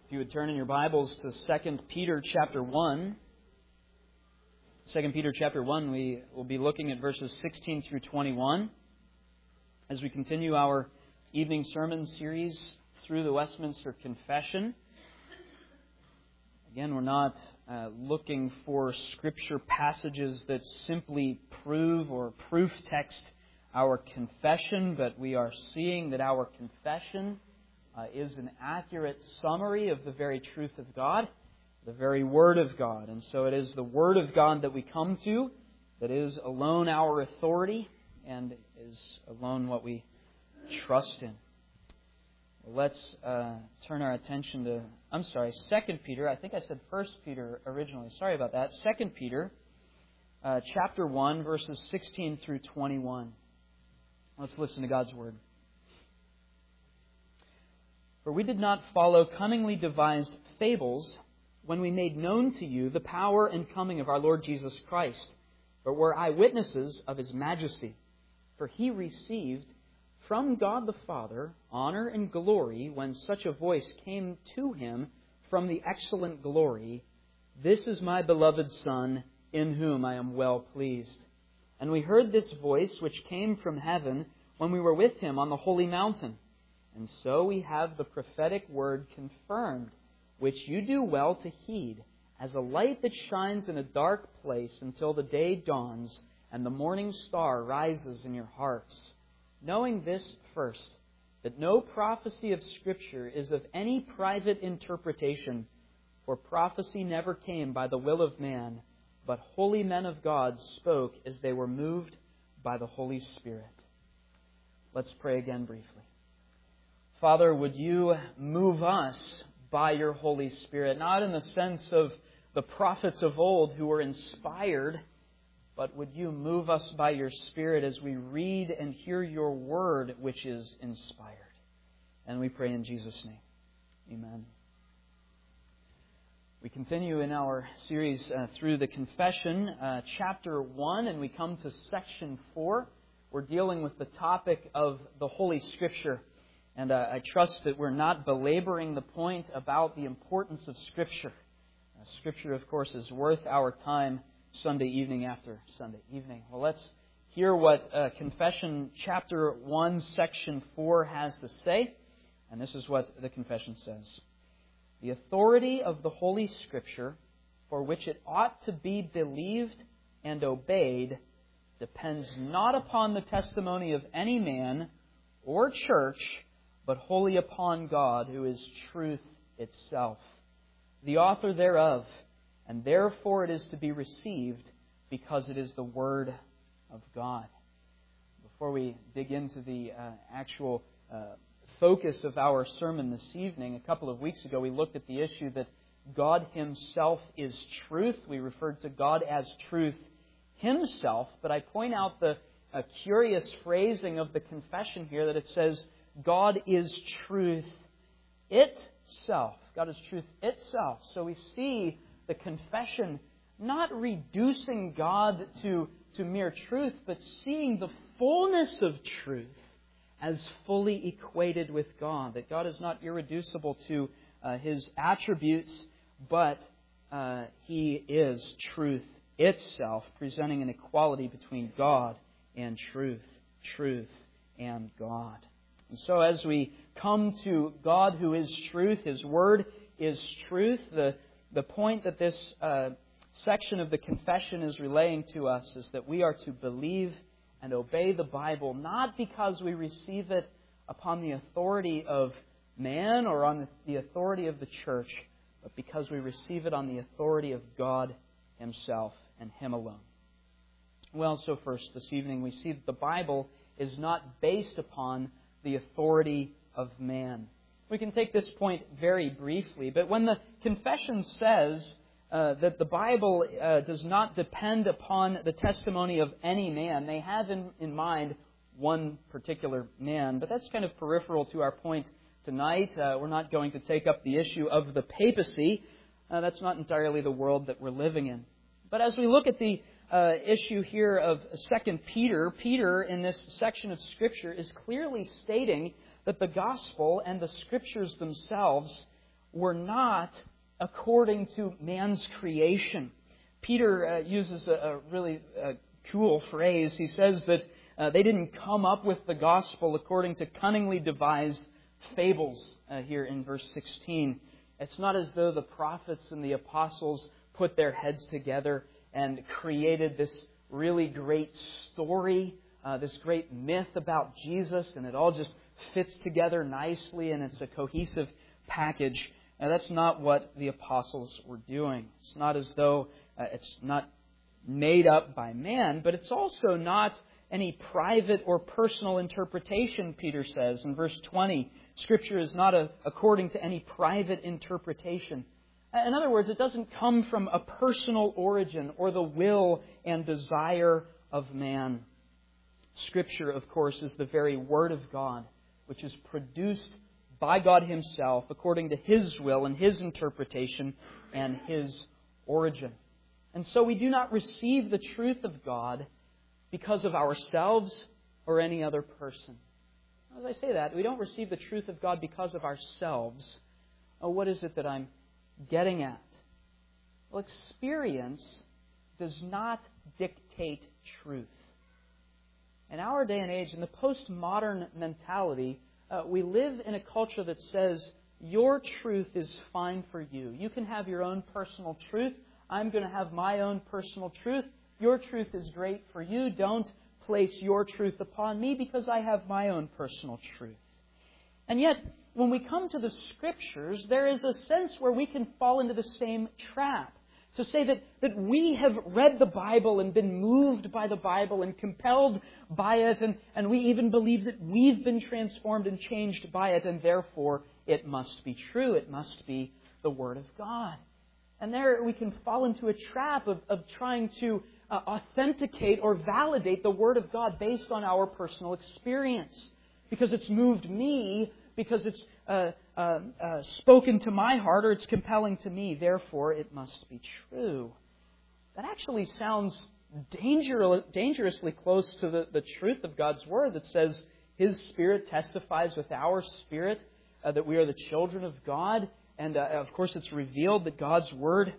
If you would turn in your Bibles to 2 Peter chapter 1. 2 Peter chapter 1, we will be looking at verses 16 through 21 as we continue our evening sermon series through the Westminster Confession. Again, we're not looking for Scripture passages that simply prove or proof text our confession, but we are seeing that our confession is an accurate summary of the very truth of God, the very Word of God. And so it is the Word of God that we come to that is alone our authority and is alone what we trust in. Well, let's turn our attention to, 2 Peter. I think I said 1 Peter originally. Sorry about that. 2 Peter chapter 1, verses 16 through 21. Let's listen to God's Word. For we did not follow cunningly devised fables when we made known to you the power and coming of our Lord Jesus Christ, but were eyewitnesses of His majesty. For He received from God the Father honor and glory when such a voice came to Him from the excellent glory, "This is my beloved Son, in whom I am well pleased." And we heard this voice which came from heaven when we were with Him on the holy mountain. And so we have the prophetic word confirmed, which you do well to heed, as a light that shines in a dark place until the day dawns and the morning star rises in your hearts. Knowing this first, that no prophecy of Scripture is of any private interpretation, for prophecy never came by the will of man, but holy men of God spoke as they were moved by the Holy Spirit. Let's pray again briefly. Father, would you move us by your Holy Spirit, not in the sense of the prophets of old who were inspired, but would you move us by your Spirit as we read and hear your word, which is inspired. And we pray in Jesus' name. Amen. We continue in our series through the Confession, chapter 1, and we come to section 4. We're dealing with the topic of the Holy Scripture. And I trust that we're not belaboring the point about the importance of Scripture. Scripture, of course, is worth our time Sunday evening after Sunday evening. Well, let's hear what Confession chapter 1, section 4 has to say. And this is what the Confession says. The authority of the Holy Scripture, for which it ought to be believed and obeyed, depends not upon the testimony of any man or church, but wholly upon God, who is truth itself, the author thereof, and therefore it is to be received, because it is the Word of God. Before we dig into the actual focus of our sermon this evening, a couple of weeks ago we looked at the issue that God Himself is truth. We referred to God as truth Himself, but I point out the curious phrasing of the confession here, that it says, God is truth itself. God is truth itself. So we see the confession not reducing God to mere truth, but seeing the fullness of truth as fully equated with God. That God is not irreducible to His attributes, but He is truth itself, presenting an equality between God and truth, truth and God. And so as we come to God who is truth, His Word is truth, the point that this section of the confession is relaying to us is that we are to believe and obey the Bible, not because we receive it upon the authority of man or on the authority of the church, but because we receive it on the authority of God Himself and Him alone. Well, so first, this evening, we see that the Bible is not based upon the authority of man. We can take this point very briefly, but when the confession says that the Bible does not depend upon the testimony of any man, they have in mind one particular man, but that's kind of peripheral to our point tonight. We're not going to take up the issue of the papacy. That's not entirely the world that we're living in. But as we look at the issue here of 2 Peter, Peter in this section of Scripture is clearly stating that the gospel and the Scriptures themselves were not according to man's creation. Peter uses a really cool phrase. He says that they didn't come up with the gospel according to cunningly devised fables here in verse 16. It's not as though the prophets and the apostles put their heads together and created this really great story, this great myth about Jesus, and it all just fits together nicely and it's a cohesive package. Now, that's not what the apostles were doing. It's not as though it's not made up by man, but it's also not any private or personal interpretation, Peter says. In verse 20, Scripture is not according to any private interpretation. In other words, it doesn't come from a personal origin or the will and desire of man. Scripture, of course, is the very Word of God, which is produced by God Himself according to His will and His interpretation and His origin. And so we do not receive the truth of God because of ourselves or any other person. As I say that, we don't receive the truth of God because of ourselves. What is it that I'm getting at? Well, experience does not dictate truth. In our day and age, in the postmodern mentality, we live in a culture that says, your truth is fine for you. You can have your own personal truth. I'm going to have my own personal truth. Your truth is great for you. Don't place your truth upon me because I have my own personal truth. And yet, when we come to the Scriptures, there is a sense where we can fall into the same trap. To say that we have read the Bible and been moved by the Bible and compelled by it, and we even believe that we've been transformed and changed by it, and therefore it must be true. It must be the Word of God. And there we can fall into a trap of trying to authenticate or validate the Word of God based on our personal experience. Because it's moved me, because it's spoken to my heart, or it's compelling to me, therefore it must be true. That actually sounds dangerously close to the truth of God's Word that says His Spirit testifies with our spirit that we are the children of God. And of course it's revealed that God's Word,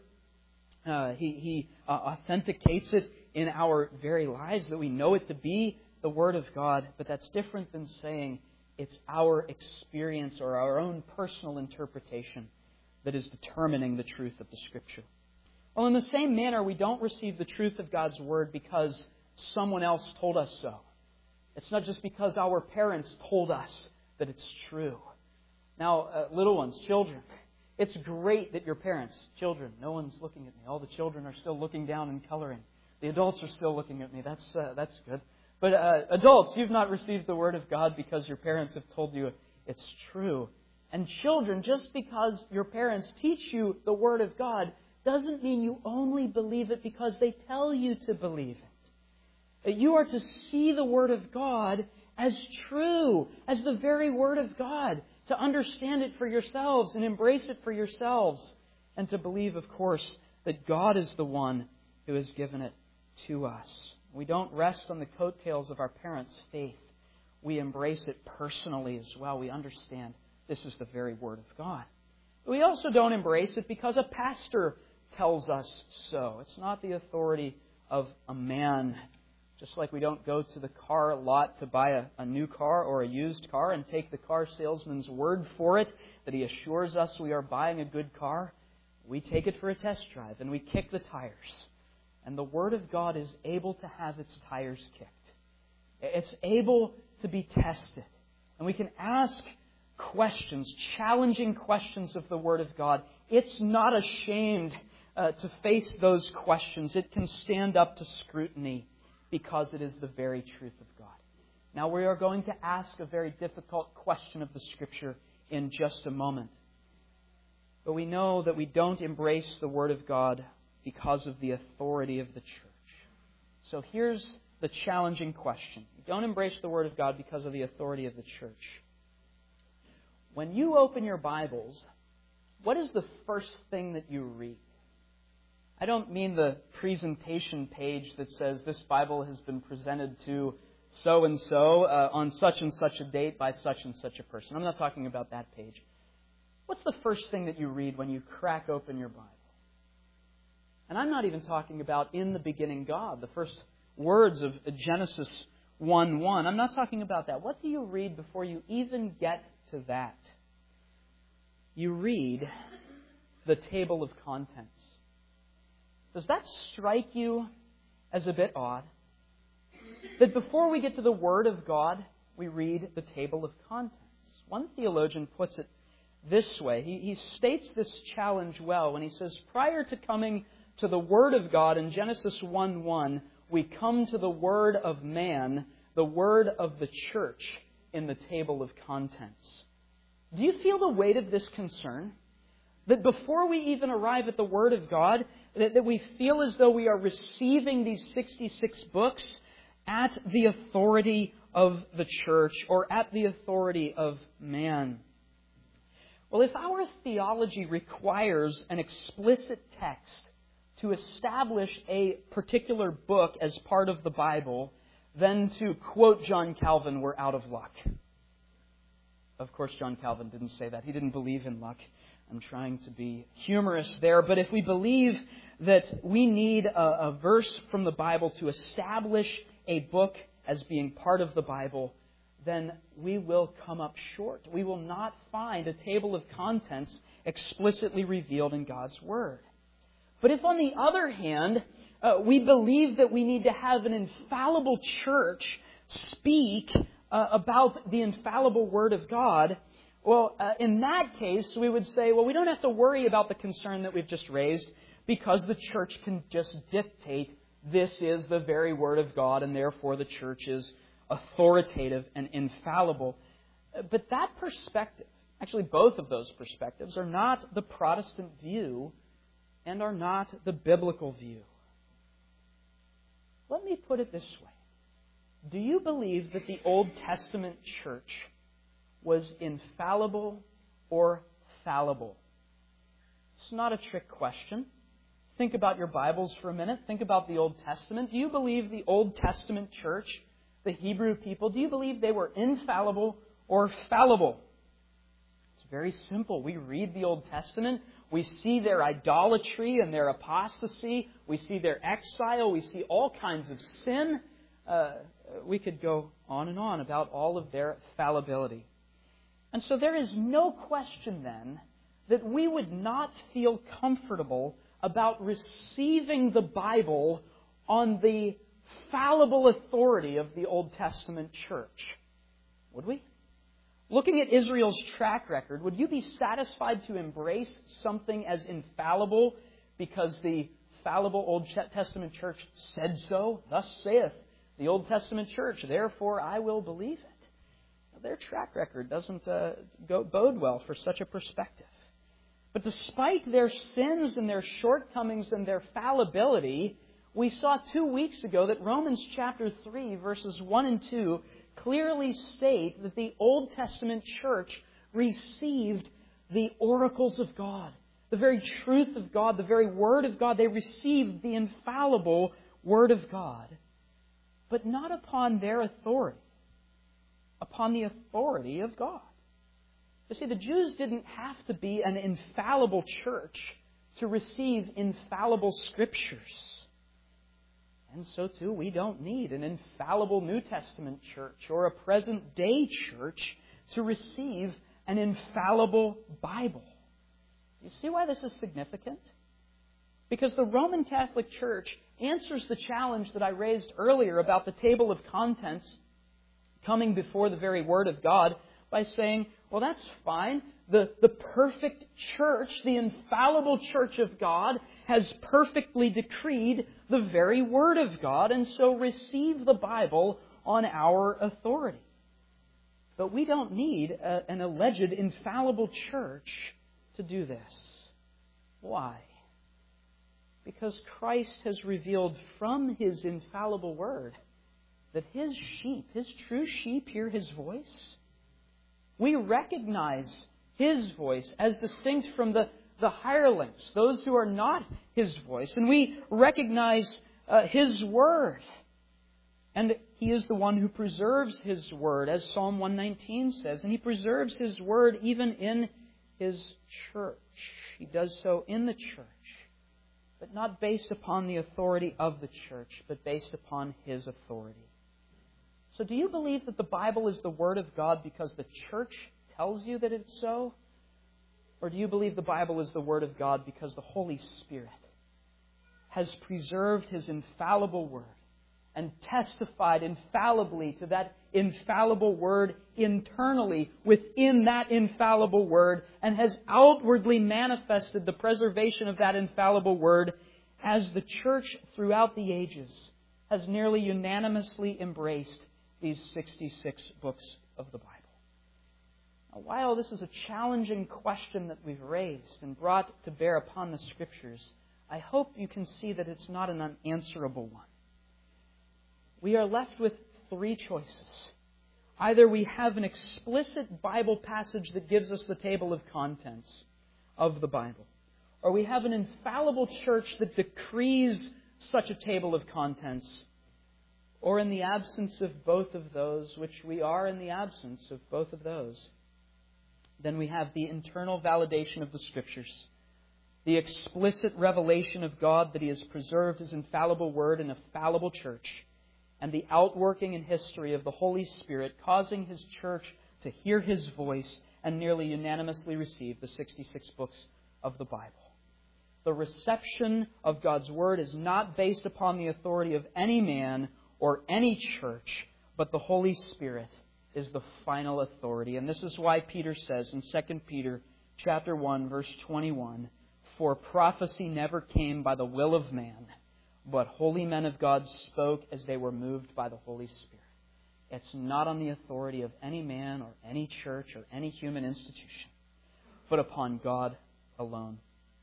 He authenticates it in our very lives, that we know it to be the Word of God. But that's different than saying it's our experience or our own personal interpretation that is determining the truth of the Scripture. Well, in the same manner, we don't receive the truth of God's Word because someone else told us so. It's not just because our parents told us that it's true. Now, little ones, children, it's great that your parents, children, no one's looking at me. All the children are still looking down and coloring. The adults are still looking at me. That's good. But adults, you've not received the Word of God because your parents have told you it's true. And children, just because your parents teach you the Word of God doesn't mean you only believe it because they tell you to believe it. That you are to see the Word of God as true, as the very Word of God, to understand it for yourselves and embrace it for yourselves, and to believe, of course, that God is the one who has given it to us. We don't rest on the coattails of our parents' faith. We embrace it personally as well. We understand this is the very Word of God. But we also don't embrace it because a pastor tells us so. It's not the authority of a man. Just like we don't go to the car lot to buy a new car or a used car and take the car salesman's word for it, that he assures us we are buying a good car. We take it for a test drive and we kick the tires. And the Word of God is able to have its tires kicked. It's able to be tested. And we can ask questions, challenging questions of the Word of God. It's not ashamed to face those questions. It can stand up to scrutiny because it is the very truth of God. Now we are going to ask a very difficult question of the Scripture in just a moment. But we know that we don't embrace the Word of God because of the authority of the church. So here's the challenging question. You don't embrace the Word of God because of the authority of the church. When you open your Bibles, what is the first thing that you read? I don't mean the presentation page that says this Bible has been presented to so-and-so on such and such a date by such and such a person. I'm not talking about that page. what's the first thing that you read when you crack open your Bible? And I'm not even talking about in the beginning God, the first words of Genesis 1:1. I'm not talking about that. What do you read before you even get to that? You read the table of contents. Does that strike you as a bit odd? That before we get to the Word of God, we read the table of contents. One theologian puts it this way. He states this challenge well when he says, prior to coming to the Word of God in Genesis 1:1, we come to the Word of man, the Word of the church in the table of contents. Do you feel the weight of this concern? That before we even arrive at the Word of God, that we feel as though we are receiving these 66 books at the authority of the church or at the authority of man. Well, if our theology requires an explicit text to establish a particular book as part of the Bible, then to quote John Calvin, we're out of luck. Of course, John Calvin didn't say that. He didn't believe in luck. I'm trying to be humorous there. But if we believe that we need a verse from the Bible to establish a book as being part of the Bible, then we will come up short. We will not find a table of contents explicitly revealed in God's Word. But if, on the other hand, we believe that we need to have an infallible church speak about the infallible Word of God, well, in that case, we would say, well, we don't have to worry about the concern that we've just raised because the church can just dictate this is the very Word of God and therefore the church is authoritative and infallible. But that perspective, actually both of those perspectives, are not the Protestant view and are not the biblical view. Let me put it this way. Do you believe that the Old Testament church was infallible or fallible? It's not a trick question. Think about your Bibles for a minute. Think about the Old Testament. Do you believe the Old Testament church, the Hebrew people, do you believe they were infallible or fallible? It's very simple. We read the Old Testament. We see their idolatry and their apostasy. We see their exile. We see all kinds of sin. We could go on and on about all of their fallibility. And so there is no question then that we would not feel comfortable about receiving the Bible on the fallible authority of the Old Testament church. Would we? Looking at Israel's track record, would you be satisfied to embrace something as infallible because the fallible Old Testament church said so? Thus saith the Old Testament church, therefore I will believe it. Their track record doesn't bode well for such a perspective. But despite their sins and their shortcomings and their fallibility, we saw 2 weeks ago that Romans chapter 3, verses 1 and 2, clearly state that the Old Testament church received the oracles of God, the very truth of God, the very Word of God. They received the infallible Word of God, but not upon their authority, upon the authority of God. You see, the Jews didn't have to be an infallible church to receive infallible Scriptures. And so, too, we don't need an infallible New Testament church or a present-day church to receive an infallible Bible. Do you see why this is significant? Because the Roman Catholic Church answers the challenge that I raised earlier about the table of contents coming before the very Word of God by saying, well, that's fine. The perfect church, the infallible church of God, has perfectly decreed the very Word of God, and so receive the Bible on our authority. But we don't need an alleged infallible church to do this. Why? Because Christ has revealed from His infallible Word that His sheep, His true sheep, hear His voice. We recognize His voice as distinct from the hirelings, those who are not His voice. And we recognize His Word. And He is the one who preserves His Word, as Psalm 119 says. And He preserves His Word even in His church. He does so in the church, but not based upon the authority of the church, but based upon His authority. So do you believe that the Bible is the Word of God because the church tells you that it's so? Or do you believe the Bible is the Word of God because the Holy Spirit has preserved His infallible Word and testified infallibly to that infallible Word internally within that infallible Word, and has outwardly manifested the preservation of that infallible Word as the church throughout the ages has nearly unanimously embraced these 66 books of the Bible? Now, while this is a challenging question that we've raised and brought to bear upon the Scriptures, I hope you can see that it's not an unanswerable one. We are left with three choices. Either we have an explicit Bible passage that gives us the table of contents of the Bible, or we have an infallible church that decrees such a table of contents, or in the absence of both of those, which we are in the absence of both of those, then we have the internal validation of the Scriptures, the explicit revelation of God that He has preserved His infallible Word in a fallible church, and the outworking in history of the Holy Spirit causing His church to hear His voice and nearly unanimously receive the 66 books of the Bible. The reception of God's Word is not based upon the authority of any man or any church, but the Holy Spirit is the final authority. And this is why Peter says in 2 Peter chapter 1, verse 21, "For prophecy never came by the will of man, but holy men of God spoke as they were moved by the Holy Spirit." It's not on the authority of any man or any church or any human institution, but upon God alone.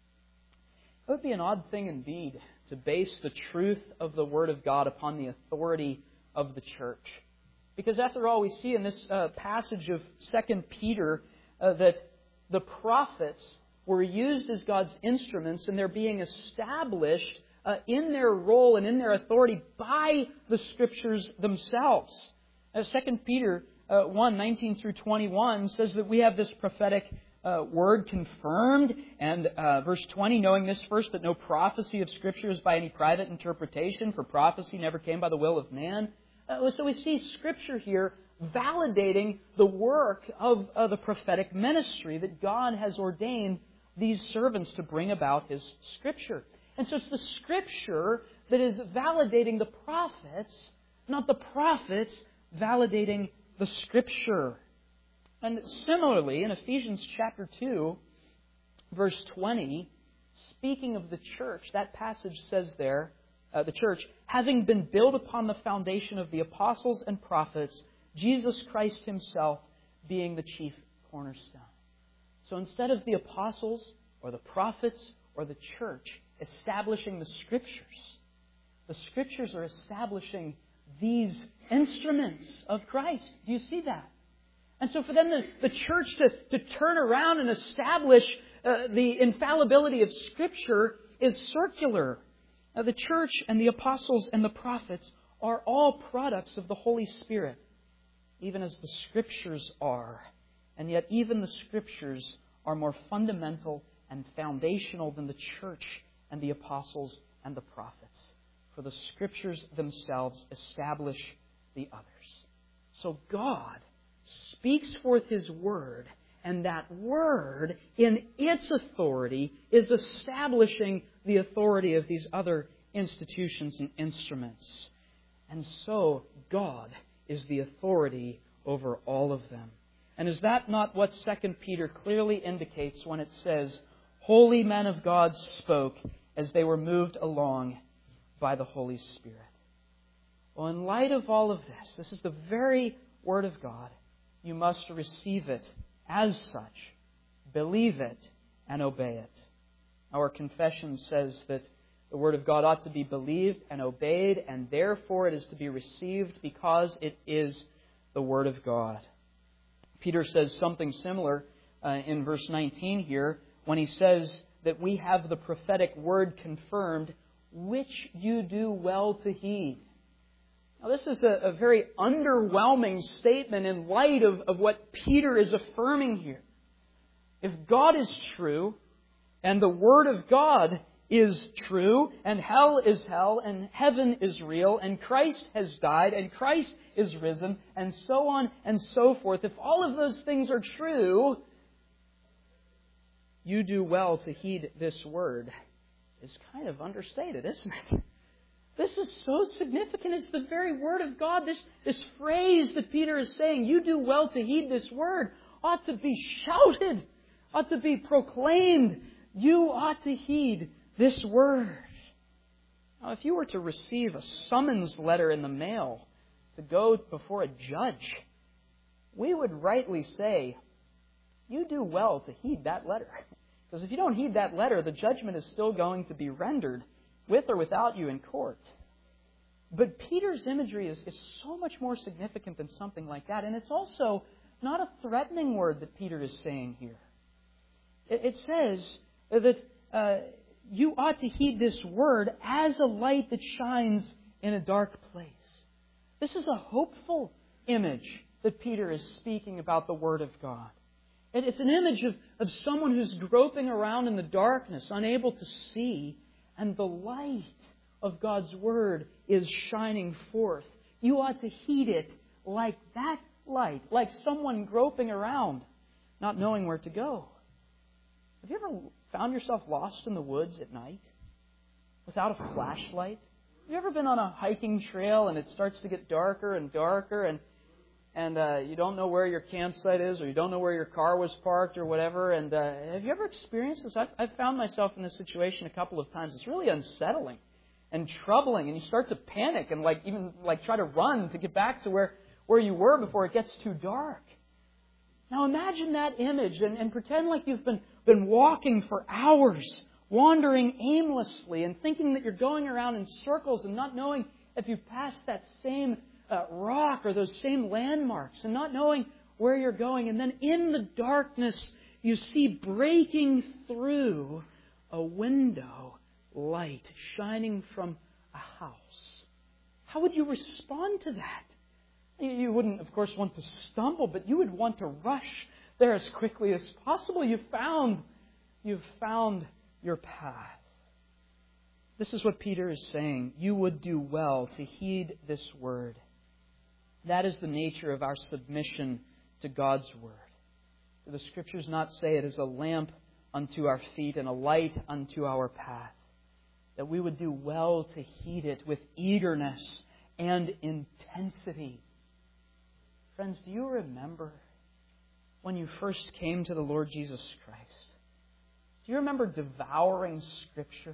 It would be an odd thing indeed to base the truth of the Word of God upon the authority of the church. Because after all, we see in this passage of 2 Peter that the prophets were used as God's instruments, and they're being established in their role and in their authority by the Scriptures themselves. 2 Peter 1, 19 through 21 says that we have this prophetic word confirmed. And verse 20, knowing this first, that no prophecy of Scripture is by any private interpretation, for prophecy never came by the will of man. So we see Scripture here validating the work of the prophetic ministry that God has ordained these servants to bring about His Scripture. And so it's the Scripture that is validating the prophets, not the prophets validating the Scripture. And similarly, in Ephesians chapter 2, verse 20, speaking of the church, that passage says there, the church, having been built upon the foundation of the apostles and prophets, Jesus Christ Himself being the chief cornerstone. So instead of the apostles or the prophets or the church establishing the Scriptures are establishing these instruments of Christ. Do you see that? And so for them, the church to turn around and establish the infallibility of Scripture is circular. The church and the apostles and the prophets are all products of the Holy Spirit, even as the Scriptures are. And yet even the Scriptures are more fundamental and foundational than the church and the apostles and the prophets. For the Scriptures themselves establish the others. So God speaks forth His Word, and that Word, in its authority, is establishing the authority of these other institutions and instruments. And so God is the authority over all of them. And is that not what 2 Peter clearly indicates when it says, "Holy men of God spoke as they were moved along by the Holy Spirit"? Well, in light of all of this is the very Word of God. You must receive it as such, believe it, and obey it. Our confession says that the Word of God ought to be believed and obeyed, and therefore it is to be received because it is the Word of God. Peter says something similar in verse 19 here when he says that we have the prophetic word confirmed, which you do well to heed. Now, this is a very underwhelming statement in light of what Peter is affirming here. If God is true, and the Word of God is true, and hell is hell, and heaven is real, and Christ has died, and Christ is risen, and so on and so forth, if all of those things are true, you do well to heed this word, is kind of understated, isn't it? This is so significant. It's the very Word of God. This phrase that Peter is saying, you do well to heed this word, ought to be shouted, ought to be proclaimed. You ought to heed this word. Now, if you were to receive a summons letter in the mail to go before a judge, we would rightly say, you do well to heed that letter. Because if you don't heed that letter, the judgment is still going to be rendered with or without you in court. But Peter's imagery is so much more significant than something like that. And it's also not a threatening word that Peter is saying here. It says that you ought to heed this word as a light that shines in a dark place. This is a hopeful image that Peter is speaking about the Word of God. It's an image of someone who's groping around in the darkness, unable to see, and the light of God's Word is shining forth. You ought to heed it like that light, like someone groping around, not knowing where to go. Have you ever found yourself lost in the woods at night without a flashlight? Have you ever been on a hiking trail and it starts to get darker and darker and you don't know where your campsite is, or you don't know where your car was parked or whatever? And have you ever experienced this? I've found myself in this situation a couple of times. It's really unsettling and troubling, and you start to panic and even try to run to get back to where you were before it gets too dark. Now imagine that image and pretend like you've been walking for hours, wandering aimlessly and thinking that you're going around in circles and not knowing if you've passed that same rock or those same landmarks, and not knowing where you're going. And then in the darkness, you see breaking through a window light shining from a house. How would you respond to that? You wouldn't, of course, want to stumble, but you would want to rush there as quickly as possible. You've found your path. This is what Peter is saying. You would do well to heed this word. That is the nature of our submission to God's Word. Do the Scriptures not say it is a lamp unto our feet and a light unto our path? That we would do well to heed it with eagerness and intensity. Friends, do you remember when you first came to the Lord Jesus Christ? Do you remember devouring Scripture?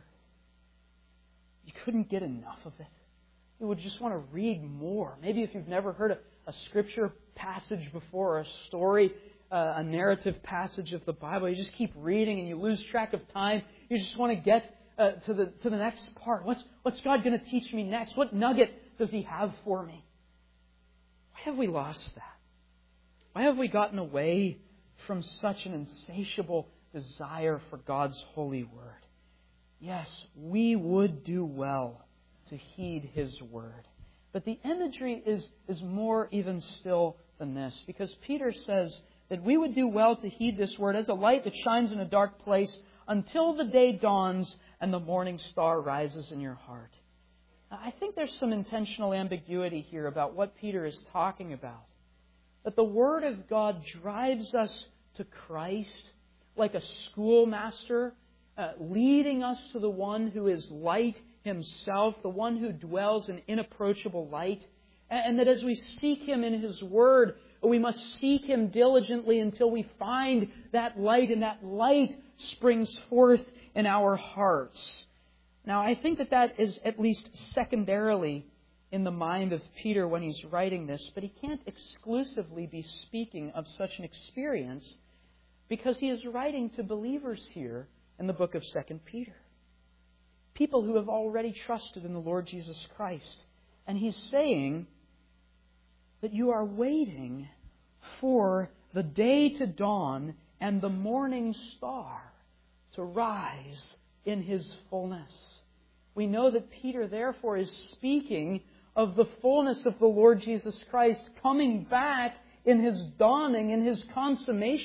You couldn't get enough of it. You would just want to read more. Maybe if you've never heard a Scripture passage before, or a story, a narrative passage of the Bible, you just keep reading and you lose track of time. You just want to get to the next part. What's God going to teach me next? What nugget does He have for me? Why have we lost that? Why have we gotten away from such an insatiable desire for God's holy Word? Yes, we would do well to heed His Word. But the imagery is more even still than this, because Peter says that we would do well to heed this Word as a light that shines in a dark place until the day dawns and the morning star rises in your heart. Now, I think there's some intentional ambiguity here about what Peter is talking about. That the Word of God drives us to Christ like a schoolmaster, leading us to the one who is light Himself, the one who dwells in inapproachable light. And that as we seek Him in His Word, we must seek Him diligently until we find that light, and that light springs forth in our hearts. Now, I think that is at least secondarily in the mind of Peter when he's writing this, but he can't exclusively be speaking of such an experience, because he is writing to believers here in the book of 2 Peter. People who have already trusted in the Lord Jesus Christ. And he's saying that you are waiting for the day to dawn and the morning star to rise in His fullness. We know that Peter, therefore, is speaking of the fullness of the Lord Jesus Christ coming back in His dawning, in His consummation,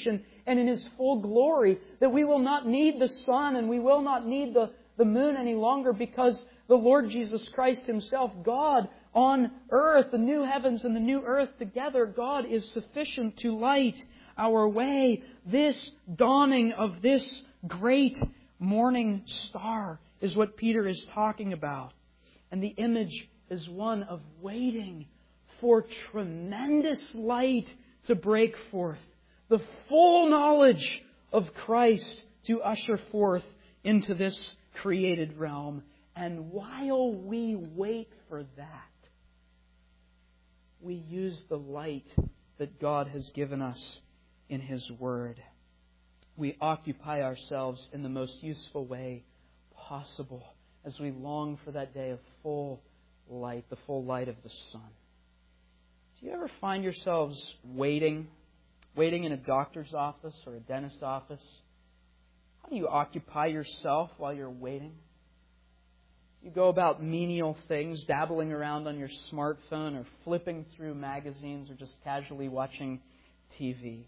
and in His full glory, that we will not need the sun and we will not need the moon any longer, because the Lord Jesus Christ Himself, God on earth, the new heavens and the new earth together, God is sufficient to light our way. This dawning of this great morning star is what Peter is talking about. And the image is one of waiting for tremendous light to break forth, the full knowledge of Christ to usher forth into this created realm. And while we wait for that, we use the light that God has given us in His Word. We occupy ourselves in the most useful way possible as we long for that day of full light, the full light of the sun. Do you ever find yourselves waiting in a doctor's office or a dentist's office? How do you occupy yourself while you're waiting? You go about menial things, dabbling around on your smartphone or flipping through magazines or just casually watching TV.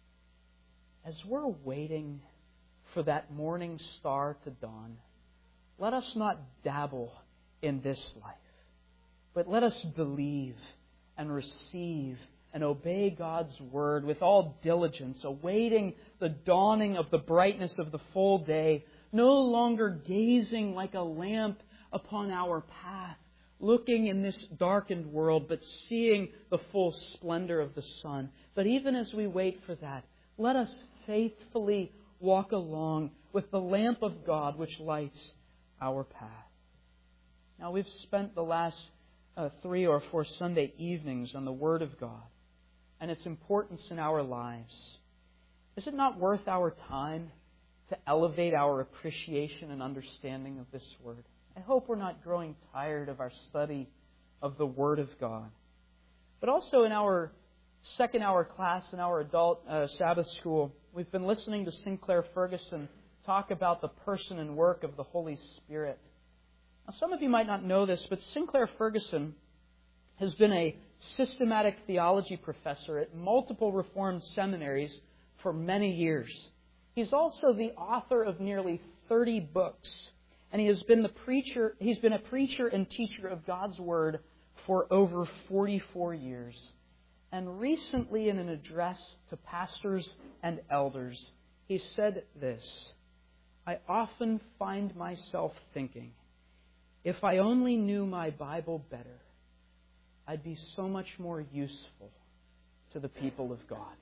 As we're waiting for that morning star to dawn, let us not dabble in this life, but let us believe and receive and obey God's Word with all diligence, awaiting the dawning of the brightness of the full day, no longer gazing like a lamp upon our path, looking in this darkened world, but seeing the full splendor of the sun. But even as we wait for that, let us faithfully walk along with the lamp of God which lights our path. Now, we've spent the last 3 or 4 Sunday evenings on the Word of God and its importance in our lives. Is it not worth our time to elevate our appreciation and understanding of this Word? I hope we're not growing tired of our study of the Word of God. But also in our second hour class in our adult Sabbath school, we've been listening to Sinclair Ferguson talk about the person and work of the Holy Spirit. Now, some of you might not know this, but Sinclair Ferguson has been a systematic theology professor at multiple Reformed seminaries for many years. He's also the author of nearly 30 books. And he's been a preacher and teacher of God's Word for over 44 years. And recently in an address to pastors and elders, he said this: I often find myself thinking, if I only knew my Bible better, I'd be so much more useful to the people of God.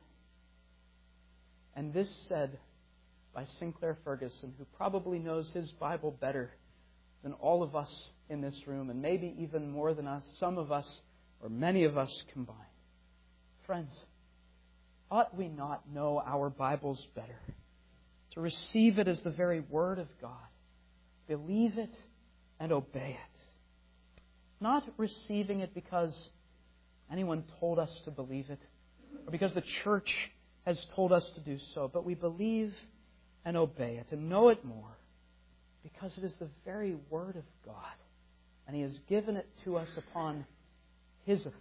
And this said by Sinclair Ferguson, who probably knows his Bible better than all of us in this room, and maybe even more than us, some of us, or many of us combined. Friends, ought we not know our Bibles better? To receive it as the very Word of God, believe it and obey it. Not receiving it because anyone told us to believe it, or because the church has told us to do so, but we believe and obey it and know it more because it is the very Word of God, and He has given it to us upon His authority.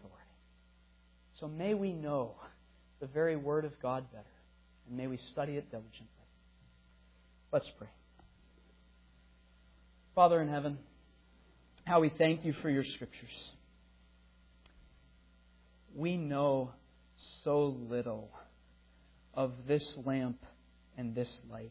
So may we know the very Word of God better, and may we study it diligently. Let's pray. Father in heaven, how we thank You for Your Scriptures. We know so little of this lamp and this light.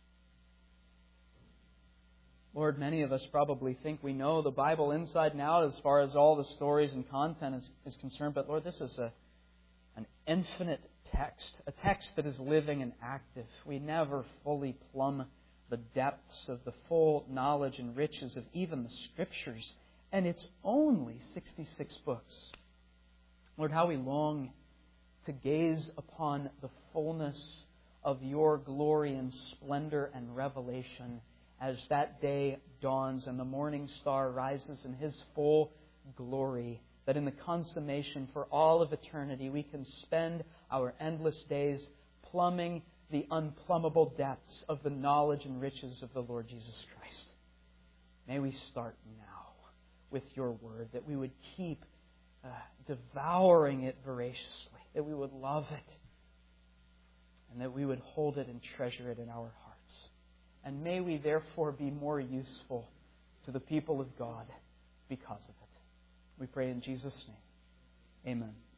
Lord, many of us probably think we know the Bible inside and out as far as all the stories and content is concerned. But Lord, this is an infinite text, a text that is living and active. We never fully plumb the depths of the full knowledge and riches of even the Scriptures. And it's only 66 books. Lord, how we long to gaze upon the fullness of Your glory and splendor and revelation as that day dawns and the morning star rises in His full glory, that in the consummation for all of eternity we can spend our endless days plumbing the unplumbable depths of the knowledge and riches of the Lord Jesus Christ. May we start now with Your Word, that we would keep devouring it voraciously, that we would love it, and that we would hold it and treasure it in our hearts. And may we therefore be more useful to the people of God because of it. We pray in Jesus' name. Amen.